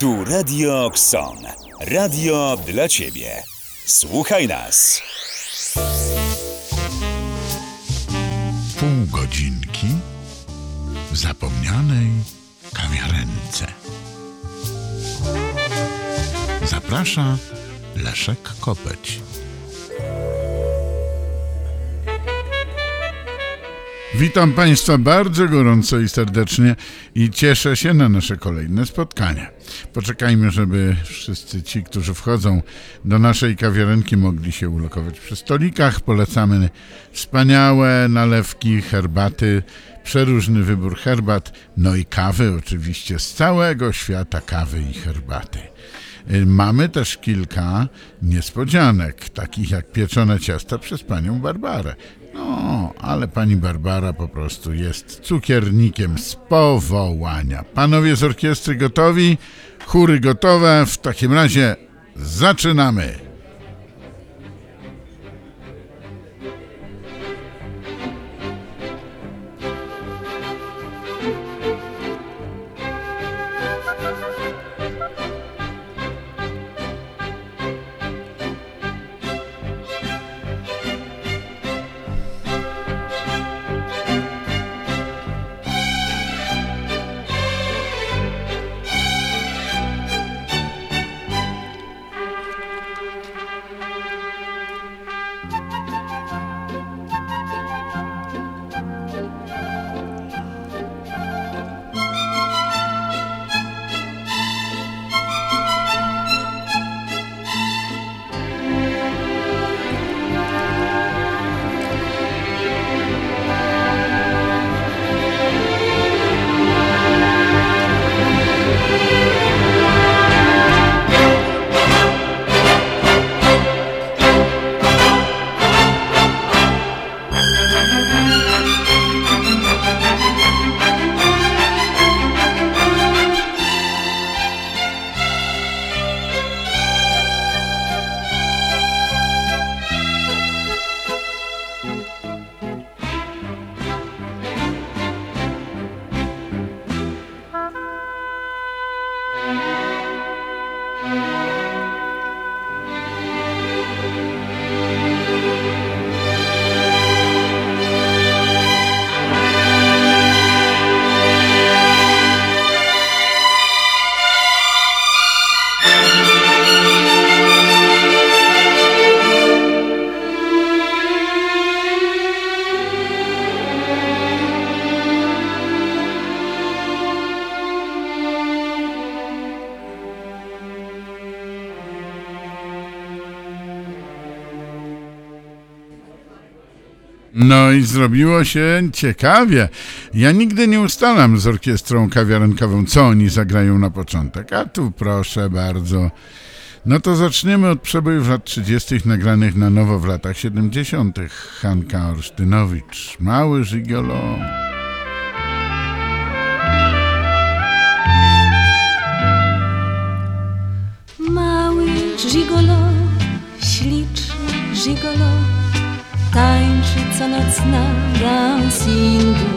Tu Radio Xon. Radio dla Ciebie. Słuchaj nas. Pół godzinki w zapomnianej kawiarence. Zaprasza Leszek Kopeć. Witam Państwa bardzo gorąco i serdecznie i cieszę się na nasze kolejne spotkanie. Poczekajmy, żeby wszyscy ci, którzy wchodzą do naszej kawiarenki, mogli się ulokować przy stolikach. Polecamy wspaniałe nalewki, herbaty, przeróżny wybór herbat, no i kawy oczywiście z całego świata kawy i herbaty. Mamy też kilka niespodzianek, takich jak pieczone ciasta przez panią Barbarę. No, ale pani Barbara po prostu jest cukiernikiem z powołania. Panowie z orkiestry gotowi? Chóry gotowe? W takim razie zaczynamy! No i zrobiło się ciekawie. Ja nigdy nie ustalam z orkiestrą kawiarenkową, co oni zagrają na początek. A tu proszę bardzo. No to zaczniemy od przebojów lat 30. nagranych na nowo w latach 70. Hanka Olsztynowicz, Mały Żigolo. Mały żigolo, śliczny żigolo, tańczy co noc na dancingu.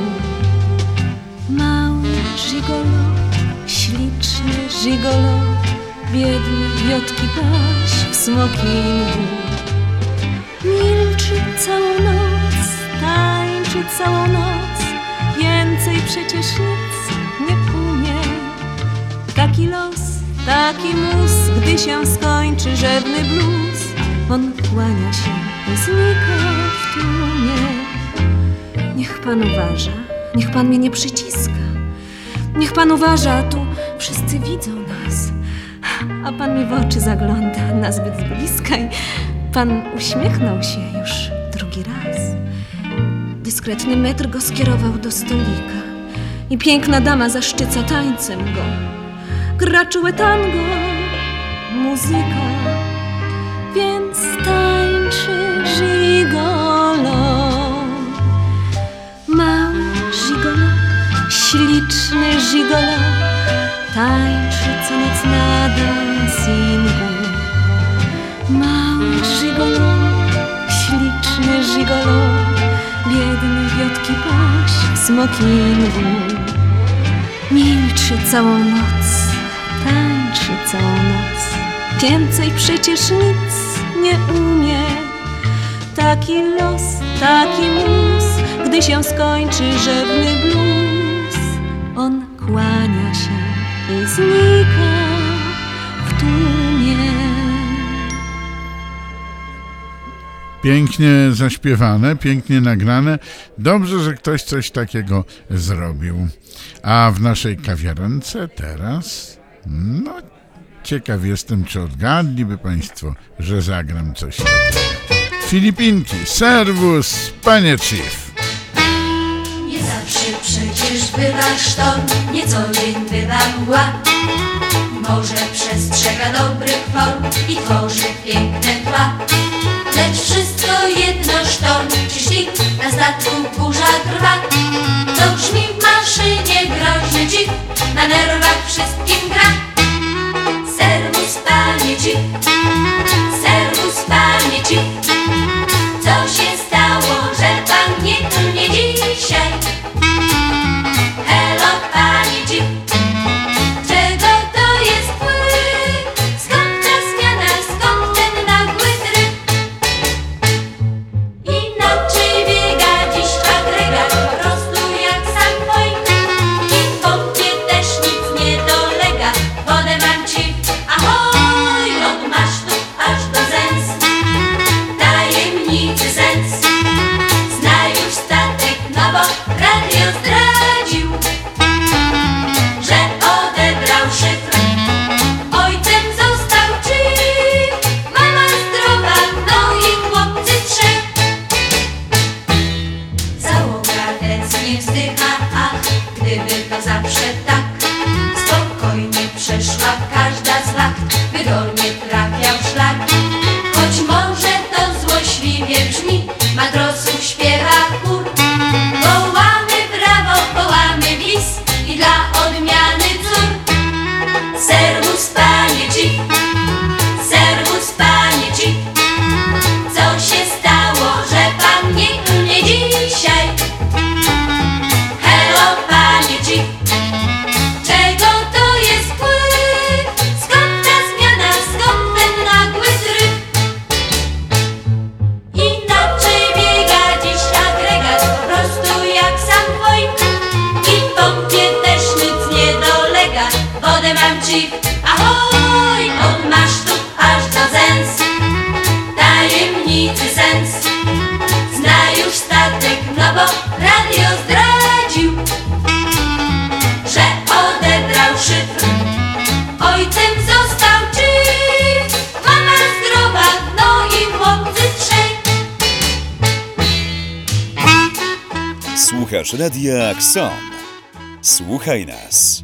Mały żigolo, śliczny żigolo, biedny wiotki paś w smokingu. Milczy całą noc, tańczy całą noc, więcej przecież nic nie umie. Taki los, taki mus, gdy się skończy rzewny blues, on kłania się, znika w tłumie. Niech pan uważa, niech pan mnie nie przyciska. Niech pan uważa, tu wszyscy widzą nas, a pan mi w oczy zagląda nazbyt z bliska i pan uśmiechnął się już drugi raz. Dyskretny metr go skierował do stolika i piękna dama zaszczyca tańcem go. Gra czułe tango, muzyka, więc tańczy żigolo. Mały żigolo, śliczny żigolo, tańczy co noc na dancingu. Mały żigolo, śliczny żigolo, biedny wiotki paś w smokingu. Milczy całą noc, tańczy całą noc. Więcej przecież nic nie umie. Taki los, taki mus, gdy się skończy rzewny blues. On kłania się i znika w tłumie. Pięknie zaśpiewane, pięknie nagrane. Dobrze, że ktoś coś takiego zrobił. A w naszej kawiarence teraz, no ciekaw jestem, czy odgadliby Państwo, że zagram coś takiego. Filipinki, serwus, panie chief. Nie zawsze przecież bywa sztorm, nie co dzień bywa mgła. Morze przestrzega dobrych form i tworzy piękne tła. Lecz wszystko jedno sztorm czy ślik, na statku burza trwa. To brzmi w maszynie groźny dzik, na nerwach wszystkim gra. Serwus panie dzik, serwus panie dzik. Co się stało, że pan nie tu nie dzisiaj? Hello panie dzik, czego to jest pływ? Skąd ta zmiana, skąd ten nagły tryb? Inaczej biega dziś agregat, po prostu jak sam wojk. I w pompie też nic nie dolega, wodę mam ci, ahoj! Od masztu aż do zęs, tajemnicy sens. Zna już statek, no bo radio zdradził, że odebrał szyfr. Ojcem został chief, mama zdrowa, no i chłopcy trzej. Załoga tęsknie wzdycha, ach, gdyby to zawsze tak spokojnie przeszła każda z wacht, wydolnie trafiał szlak. Choć może to złośliwie brzmi, matrosów śpiewa chór. Wołamy brawo, wołamy bis i dla odmiany cór. Serwus panie chief, serwus panie chief. Co się stało, że pan nie dzisiaj? Hello panie chief, czego to jest pływ? Skąd ta zmiana, skąd ten nagły tryb? Inaczej biega dziś agregat, po prostu jak sam wojk. I w pompie też nic nie dolega, wodę mam chief, ahoj! Od masztu aż do zęs, tajemnicy sens. Zna już statek, no bo radio zdradził, że odebrał szyfr. Ojcem został chief, mama zdrowa, no i chłopcy trzej. Słuchasz Radia Xon. Słuchaj nas.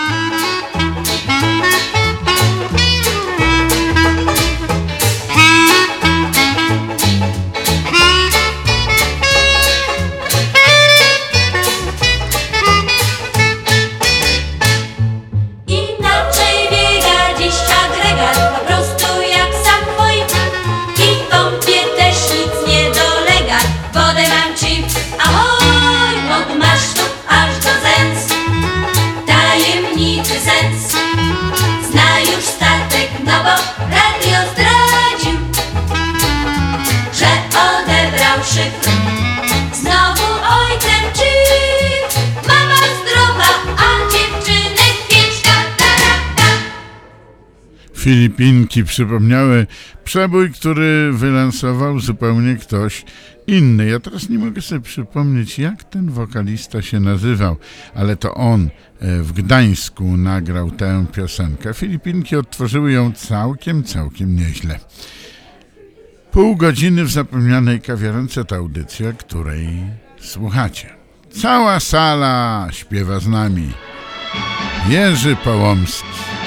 Inaczej biega dziś agregat, po prostu jak sam wojk. I w pompie też nic nie dolega, wodę mam chief, ahoj! Od masztu aż do zęs, tajemnicy sens. Zna już statek, no bo radio zdradził, że odebrał szyfr. Znowu ojcem chief, mama zdrowa, a dziewczynek pięćka, tarata. Filipinki przypomniały przebój, który wylansował zupełnie ktoś inny. Ja teraz nie mogę sobie przypomnieć, jak ten wokalista się nazywał, ale to on w Gdańsku nagrał tę piosenkę. Filipinki odtworzyły ją całkiem nieźle. Pół godziny w zapomnianej kawiarence to audycja, której słuchacie. Cała sala śpiewa z nami. Jerzy Połomski.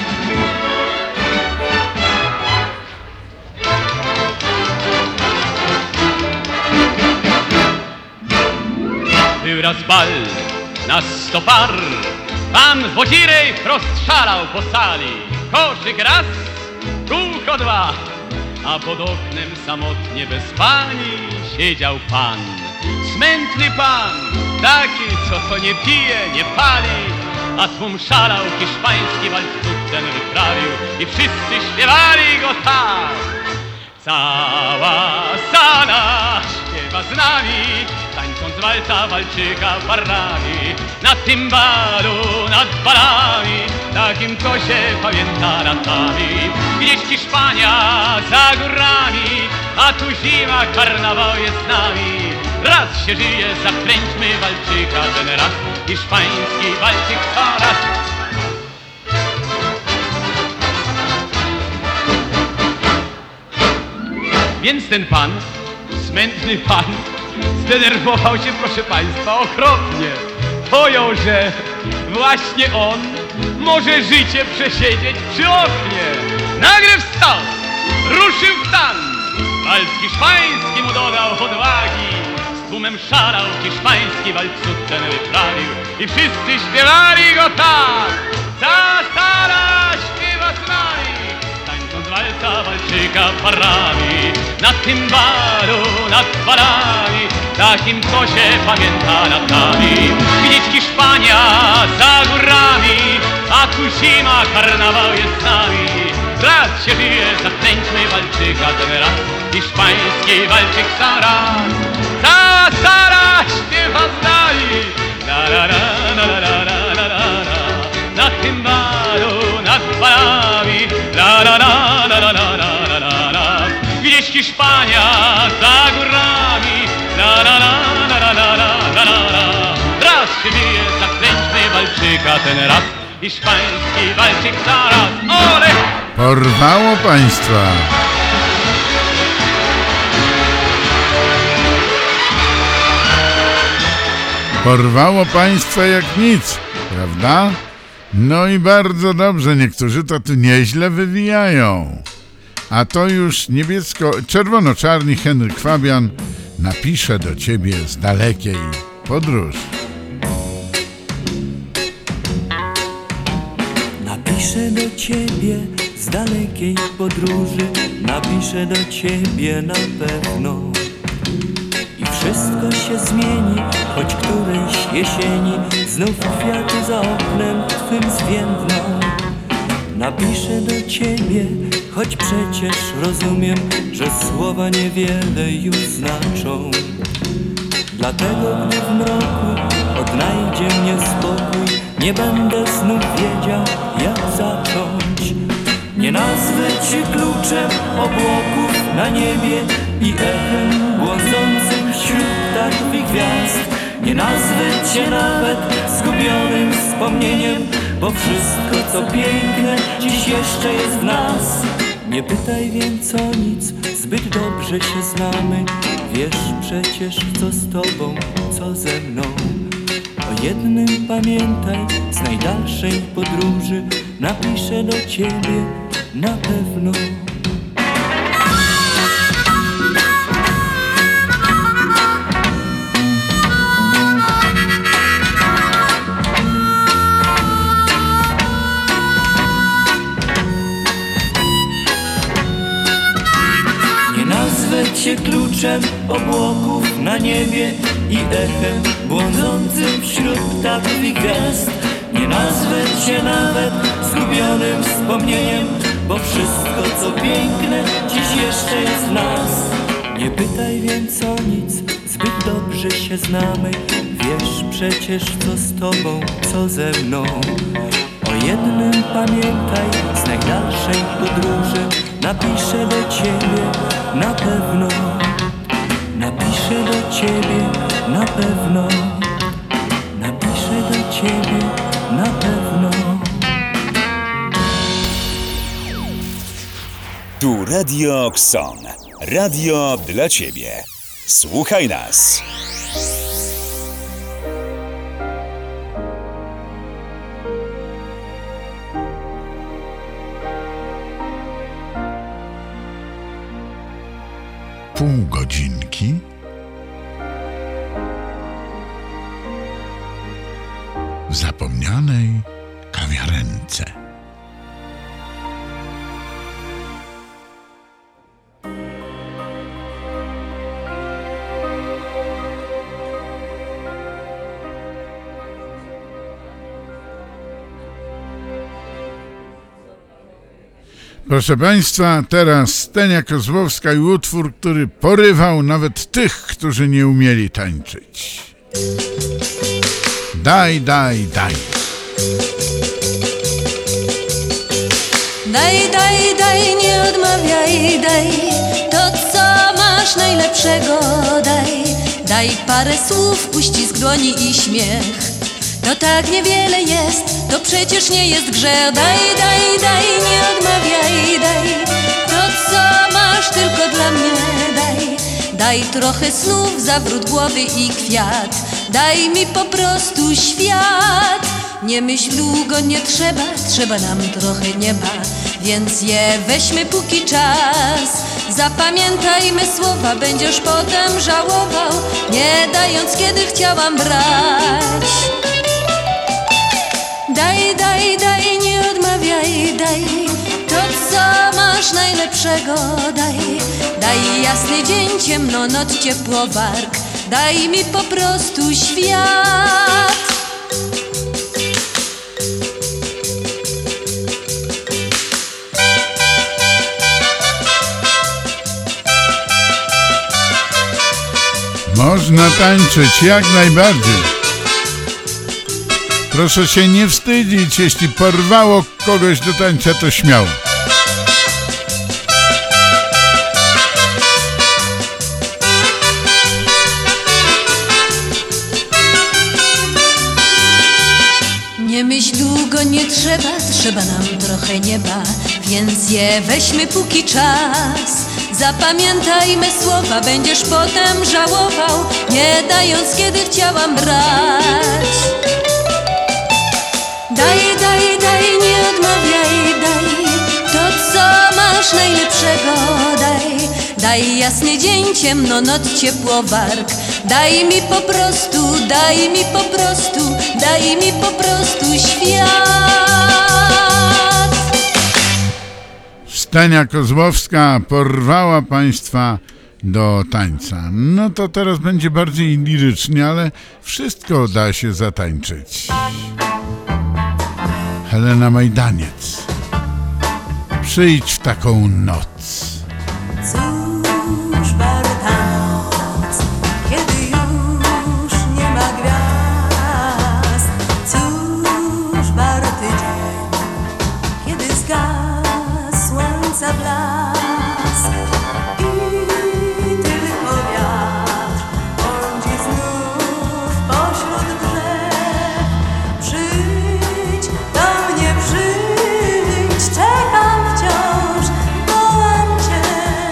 Był raz bal na 100 par, pan Wodzirej rozszalał po sali. Koszyk raz, kółko dwa, a pod oknem samotnie bez pani siedział pan. Smętny pan, taki co to nie pije, nie pali, a tłum szalał, hiszpański walc ten wyprawił i wszyscy śpiewali go tak. Cała sala śpiewa z nami, tańcząc walca walczyka parami. Na tym balu, nad balami, takim to się pamięta latami. Gdzieś Hiszpania za górami, a tu zima, karnawał jest z nami. Raz się żyje, zakręćmy walczyka ten raz, hiszpański walczyk coraz. Więc ten pan, smętny pan, zdenerwował się, proszę państwa, okropnie. Pojął, że właśnie on może życie przesiedzieć przy oknie. Nagle wstał, ruszył w tan, walc hiszpański mu dodał odwagi. Z tłumem szalał, hiszpański walc ten wyprawił i wszyscy śpiewali go tak. Cała sala śpiewa z nami, tańcząc walca walczyka parami. Na tym balu, nad balami, takim to się pamięta latami. Widzieć Hiszpania za górami, a tu zima, karnawał jest z nami. Raz się bije, zakręćmy walczyka ten raz, hiszpański walczyk sam raz. Cała sala śpiewa z nami, la la la la la la la la la. Na tym balu, nad balami, la la la la la la la la la. Gdzieś Hiszpania za górami, la la la la la la la la la. Raz się bije, zakręćmy walczyka ten raz, hiszpański walczyk zaraz. Ole! Porwało państwa. Porwało państwa jak nic, prawda? No i bardzo dobrze, niektórzy to tu nieźle wywijają. A to już czerwono-czarni Henryk Fabian napisze do ciebie z dalekiej podróży. Napiszę do ciebie z dalekiej podróży, napiszę do ciebie na pewno. I wszystko się zmieni, choć którejś jesieni znów kwiaty za oknem twym zwiędną. Napiszę do ciebie, choć przecież rozumiem, że słowa niewiele już znaczą. Dlatego gdy w mroku odnajdzie mnie spokój, nie będę znów wiedział, jak zacząć. Nie nazwę cię kluczem obłoków na niebie i echem błądzącym wśród ptaków i gwiazd. Nie nazwę cię nawet zgubionym wspomnieniem, bo wszystko co piękne dziś jeszcze jest w nas. Nie pytaj więc o nic, zbyt dobrze się znamy. Wiesz przecież co z tobą, co ze mną. O jednym pamiętaj, z najdalszej podróży napiszę do ciebie na pewno. Cię kluczem obłoków na niebie i echem błądzącym wśród ptaków i gwiazd. Nie nazwę cię nawet zgubionym wspomnieniem, bo wszystko co piękne dziś jeszcze jest w nas. Nie pytaj więc o nic, zbyt dobrze się znamy. Wiesz przecież co z tobą, co ze mną. O jednym pamiętaj, z najdalszej podróży napiszę do ciebie na pewno. Napiszę do ciebie na pewno. Napiszę do ciebie na pewno. Tu Radio Kson. Radio dla ciebie. Słuchaj nas. Pół godzinki w zapomnianej kawiarence. Proszę Państwa, teraz Stenia Kozłowska i utwór, który porywał nawet tych, którzy nie umieli tańczyć. Daj, daj, daj. Daj, daj, daj, nie odmawiaj, daj to, co masz najlepszego, daj. Daj parę słów, uścisk dłoni i śmiech. To tak niewiele jest, to przecież nie jest grzech. Daj, daj, daj, nie odmawiaj, daj to, co masz tylko dla mnie, daj. Daj trochę snów, zawrót głowy i kwiat. Daj mi po prostu świat. Nie myśl długo, nie trzeba, trzeba nam trochę nieba, więc je weźmy póki czas. Zapamiętajmy słowa, będziesz potem żałował, nie dając kiedy chciałam brać. Daj, daj, daj, nie odmawiaj, daj to, co masz najlepszego, daj. Daj jasny dzień, ciemno noc, ciepło bark. Daj mi po prostu świat. Można tańczyć jak najbardziej. Proszę się nie wstydzić, jeśli porwało kogoś do tańca, to śmiało. Nie myśl długo, nie trzeba, trzeba nam trochę nieba, więc je weźmy póki czas. Zapamiętajmy słowa, będziesz potem żałował, nie dając kiedy chciałam brać. Daj, daj, daj, nie odmawiaj, daj to, co masz najlepszego, daj. Daj jasny dzień, ciemno noc, ciepło warg. Daj mi po prostu, daj mi po prostu, daj mi po prostu świat. Stenia Kozłowska porwała Państwa do tańca. No to teraz będzie bardziej lirycznie, ale wszystko da się zatańczyć. Helena Majdaniec. Przyjdź w taką noc. Cóż warta noc, kiedy już nie ma gwiazd. Cóż warty dzień, kiedy zgasł słońca blask. I tylko wiatr błądzi znów pośród drzew. Przyjdź do mnie, przyjdź, czekam wciąż, wołam cię.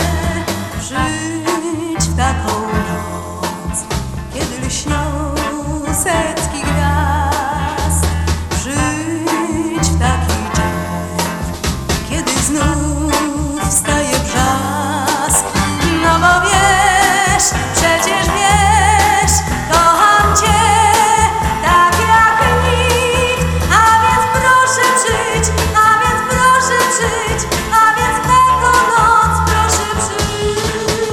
Przyjdź w taką noc, kiedy lśnią setki gwiazd. Przyjdź w taki dzień, kiedy znów wstaje brzask. No bo wiesz, przecież wiesz, kocham cię tak jak nikt. A więc proszę przyjdź, a więc proszę przyjdź, a więc w taką noc proszę przyjdź.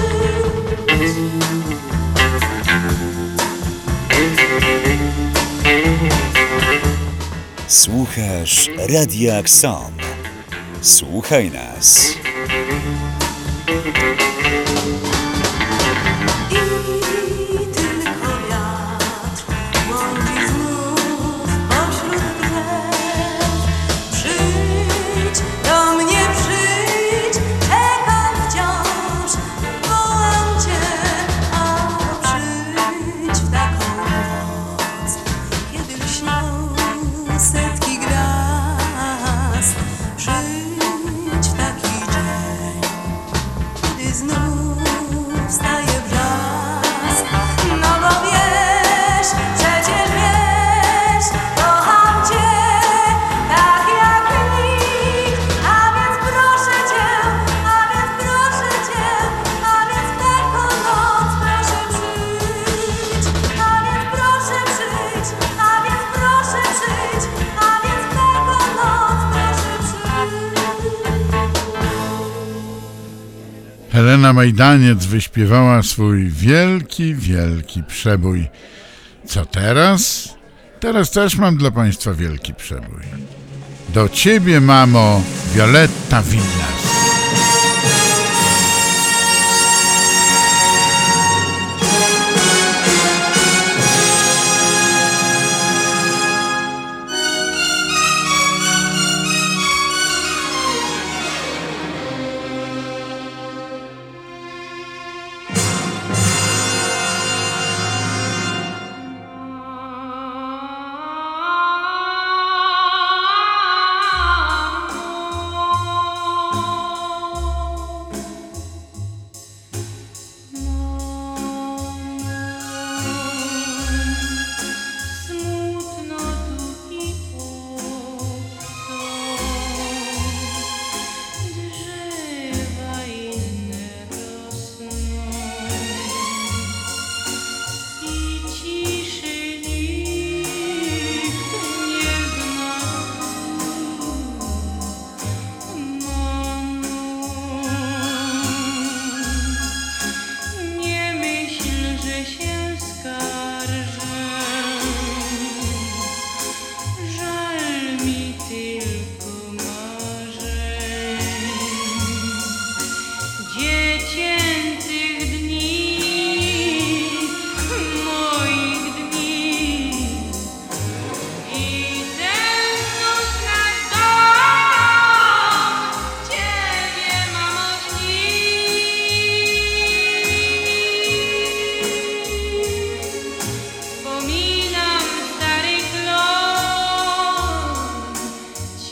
Słuchasz Radia Akson. Słuchaj nas. I tylko wiatr błądzi znów pośród drzew. Przyjdź do mnie, przyjdź, czekam wciąż, wołam cię. A przyjdź w taką noc, kiedy lśnią setki gwiazd. Przyjdź w taki dzień, kiedy znów wstaje brzask. No bo wiesz, przecież wiesz, kocham cię tak jak nikt. A więc proszę cię, a więc proszę cię, a więc w taką noc proszę przyjdź. A więc proszę przyjdź, a więc proszę przyjdź, a więc w taką noc proszę przyjdź. Helena Majdaniec wyśpiewała swój wielki, wielki przebój. Co teraz? Teraz też mam dla Państwa wielki przebój. Do Ciebie, mamo, Violetta Villas.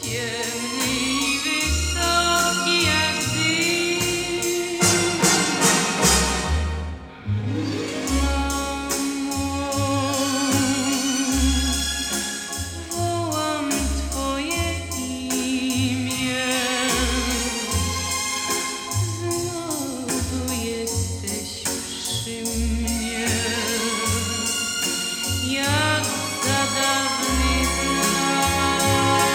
ciemny i wysoki jak dym. Mamo, wołam Twoje imię. Znowu jesteś przy mnie, jak za dawnych lat.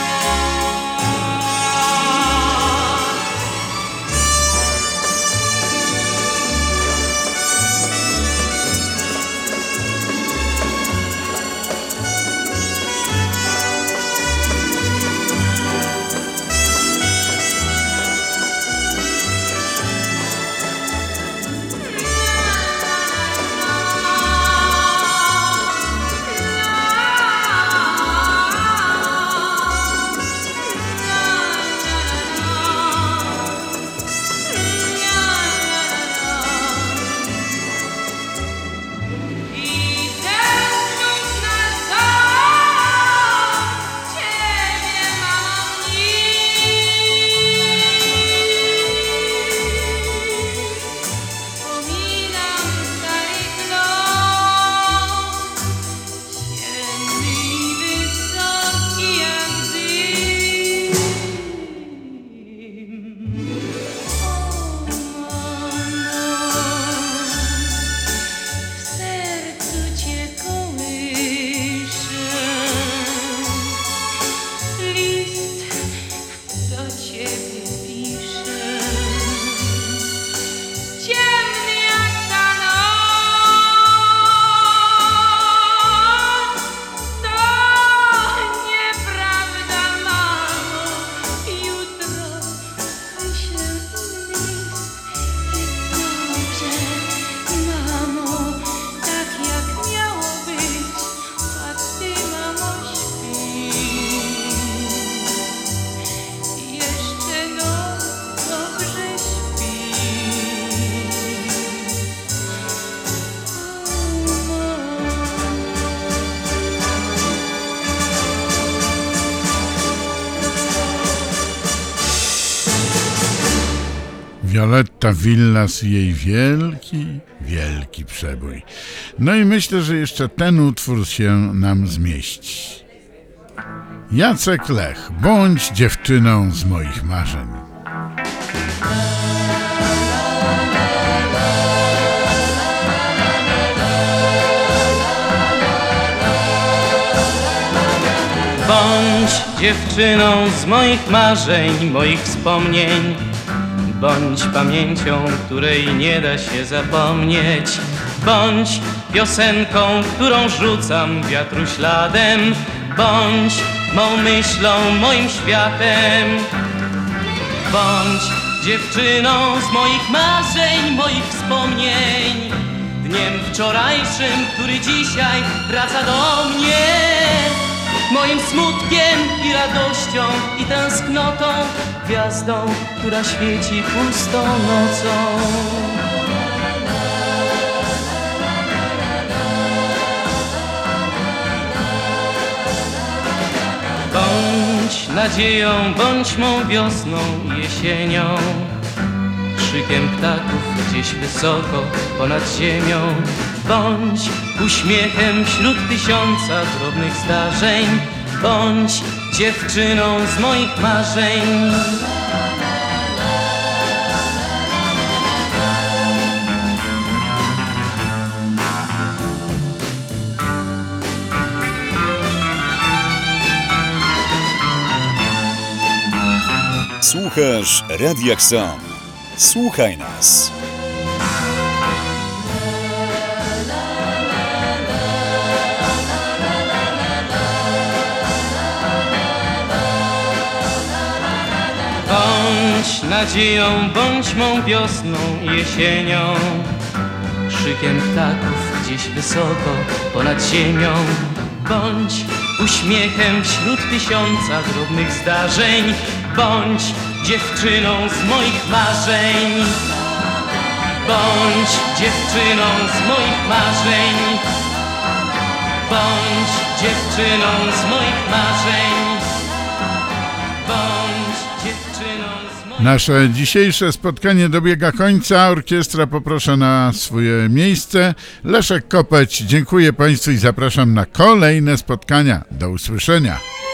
I tęsknąć na dom, Ciebie mam Wspominam stary dom, ciemny i wysoki jak dym. W sercu Cię kołyszę, list do Ciebie piszę, ciemny jak ta noc. To nieprawda, mamo, jutro wyślę list. Jest dobrze, mamo, tak jak miało być, a Ty, mamo, śpi. Jeszcze dobrze śpi. Violetta Villas i jej wielki, wielki przebój. No i myślę, że jeszcze ten utwór się nam zmieści. Jacek Lech, bądź dziewczyną z moich marzeń. Bądź dziewczyną z moich marzeń, moich wspomnień. Bądź pamięcią, której nie da się zapomnieć. Bądź piosenką, którą rzucam wiatru śladem. Bądź mą myślą, moim światem. Bądź dziewczyną z moich marzeń, moich wspomnień. Dniem wczorajszym, który dzisiaj wraca do mnie. Moim smutkiem i radością i tęsknotą, gwiazdą, która świeci pustą nocą. Bądź nadzieją, bądź mą wiosną i jesienią. Krzykiem ptaków gdzieś wysoko ponad ziemią. Bądź uśmiechem wśród tysiąca drobnych zdarzeń. Bądź dziewczyną z moich marzeń. Słuchasz Radia Kson. Słuchaj nas. Bądź nadzieją, bądź mą wiosną i jesienią. Krzykiem ptaków gdzieś wysoko ponad ziemią. Bądź uśmiechem wśród tysiąca drobnych zdarzeń. Bądź dziewczyną z moich marzeń. Bądź dziewczyną z moich marzeń. Bądź dziewczyną z moich marzeń. dziewczyną z moich... Nasze dzisiejsze spotkanie dobiega końca. Orkiestra poproszę na swoje miejsce. Leszek Kopeć, dziękuję Państwu i zapraszam na kolejne spotkania. Do usłyszenia.